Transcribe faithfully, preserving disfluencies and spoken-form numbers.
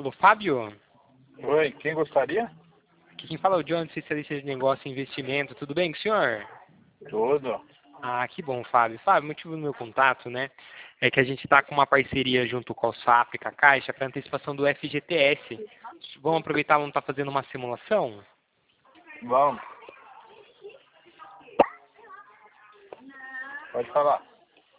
Alô, Fábio? Oi, quem gostaria? Aqui quem fala é o John, especialista de negócio e investimento. Tudo bem com o senhor? Tudo. Ah, que bom, Fábio. Fábio, o motivo do meu contato, né, é que a gente está com uma parceria junto com o SAP e com a Caixa para antecipação do F G T S. Vamos aproveitar, vamos estar fazendo uma simulação? Vamos. Pode falar.